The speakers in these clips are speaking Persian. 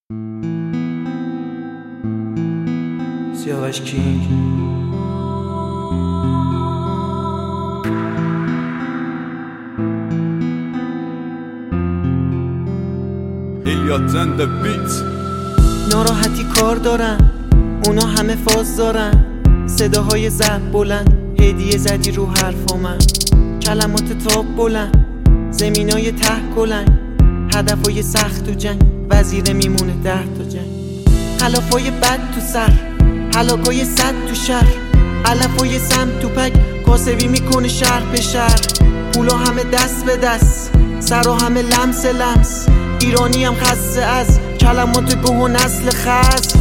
سیاوش کینگ. ایلیاد زنده بیت. ناراحتی کار دارن، اونا همه فاز دارن، صداهای ضرب بلند، هدیه زدی رو حرفا من، کلمات تاب بلند، زمینای ته کلنگ، هدفای سخت تو جنگ، وزیره میمونه 10 تا جنگ، خلافای بد تو سر، هلاکای صد تو شهر، علفای سم تو پک، کاسبی میکنه شهر به شهر، پولا همه دست به دست، سرا همه لمس لمس، ایرانی هم خسته از کلمات گوه و نسل خس.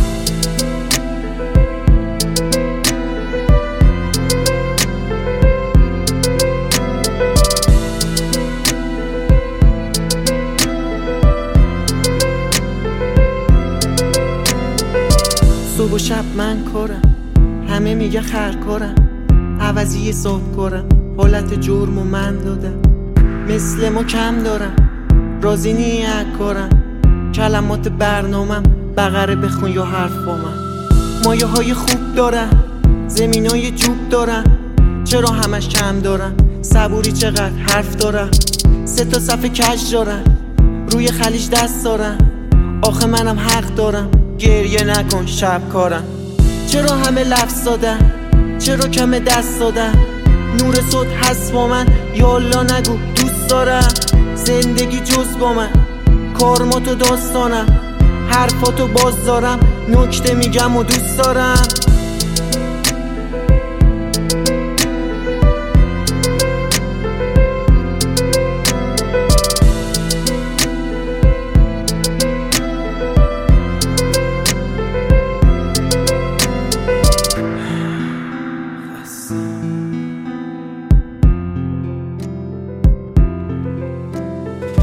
صبح و شب من کارم، همه میگه خرکارم، عوضی حساب کارم، حالت جرم و من دادم، مثل ما کم دارم، راضی نیه کارم، کلمات برنامم، بقره بخون یا حرف با من، مایه های خوب دارم، زمینای جوب دارم، چرا همش کم دارم، صبوری چقدر حرف دارم، 3 تا صفحه کج دارم، روی خلیج دست دارم، آخه منم حق دارم، گریه نکن شب کارم، چرا همه لفظ دادن، چرا کم دست دادن، نور صوت هست با من، یالا نگو دوست دارم، زندگی جز با من، کارماتو داستانم، حرفاتو باز دارم، نکته میگم و دوست دارم.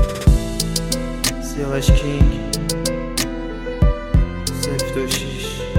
سیاوش کینگ 026